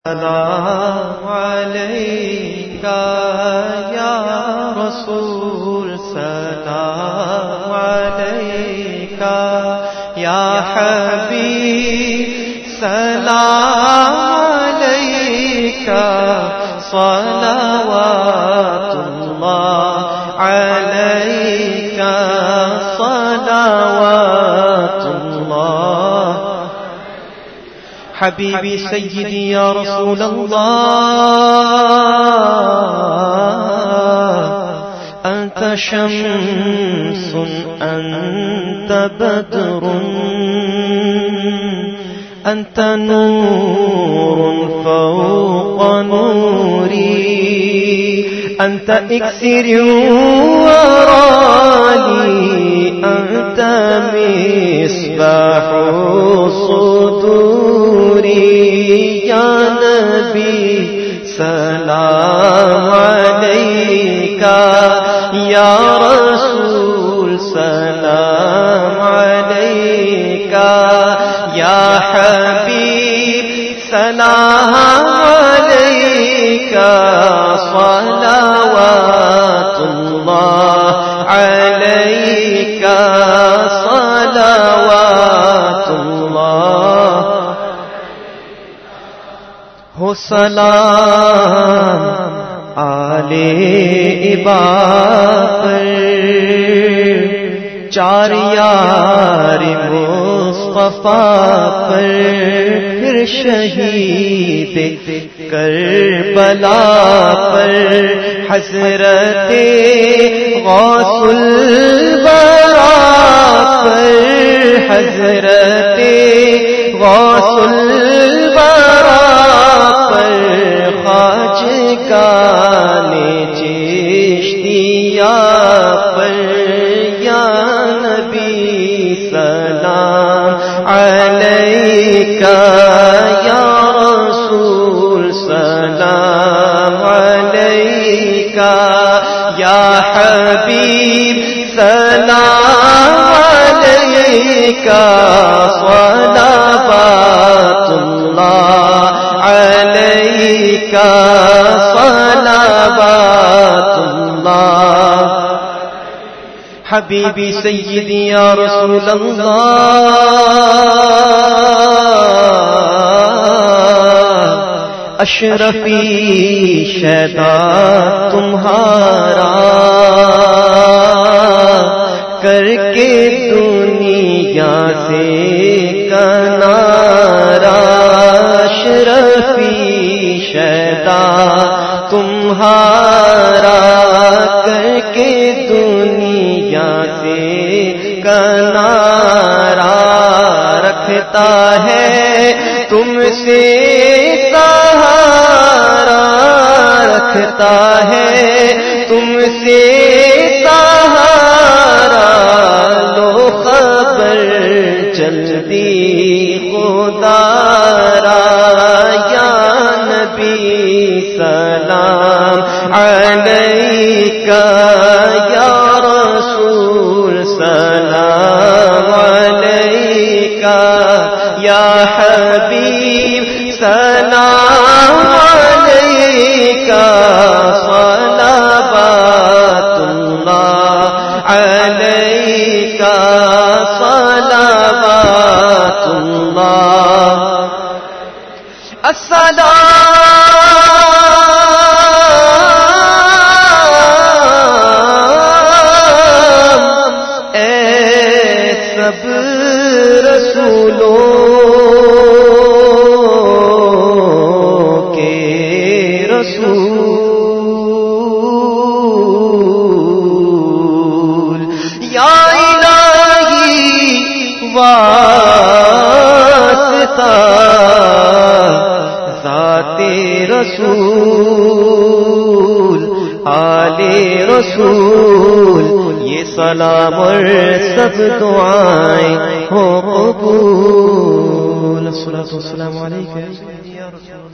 سلام علیکہ یا رسول سلام علیکہ یا حبیب سلام علیکہ صلوات اللہ علیکہ صلوات اللہ حبیبی سیدی یا رسول اللہ انت شمس انت بدر انت نور فوق نوری انت اکسر ورالی انت مصباح صدوری یا نبی سلام علیکہ یا رسول سلام علیکہ یا حبیب سلام علیکہ صلوات اللہ علیکہ صلوات اللہ ہو سلام آل عباد پر چار یار مصطفیٰ پر پھر شہید کربلا پر حضرت غوث الورا پر حضرت غوث الورا پر خواجگان چشتیہ پر یا نبی سلام علیکہ یا رسول سلام علیکہ یا حبیب سلام علیکہ صلوات اللہ علیکہ صلوات اللہ حبیبی سیدی یا رسول اللہ اشرفی شیدا تمہارا کر کے دنیا سے کنارا اشرفی شیدا تمہارا کر کے دنیا سے کنارا رکھتا ہے تم سے سہارا رکھتا ہے تم سے سہارا لو خبر جلدی خدا را یا نبی سلام علیکہ یا رسول سلام علیکہ یا حبیب سلام علیکہ صلوات اللہ علیکہ صلوات اللہ السلام اے سب رسولوں کے رسول یا الہی واسطہ ذات رسول آل رسول یہ سلام اور سب دعائیں ہو قبول الصلاۃ والسلام علیکہ یا رسول